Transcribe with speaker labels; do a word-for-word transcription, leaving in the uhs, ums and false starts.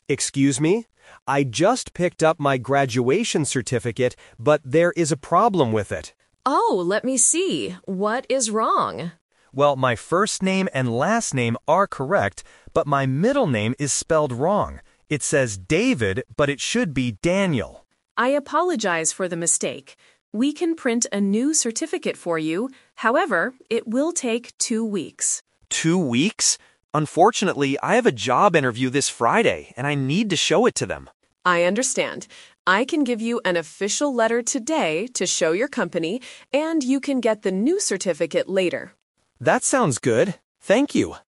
Speaker 1: Excuse me? I just picked up my graduation certificate, but there is a problem with it.
Speaker 2: Oh, let me see. What is wrong?
Speaker 3: Well, my first name and last name are correct, but my middle name is spelled wrong. It says David, but it should be Daniel.
Speaker 2: I apologize for the mistake. We can print a new certificate for you. However, it will take two weeks.
Speaker 4: Two weeks? Unfortunately, I have a job interview this Friday, and I need to show it to them.
Speaker 2: I understand. I can give you an official letter today to show your company, and you can get the new certificate later.
Speaker 4: That sounds good. Thank you.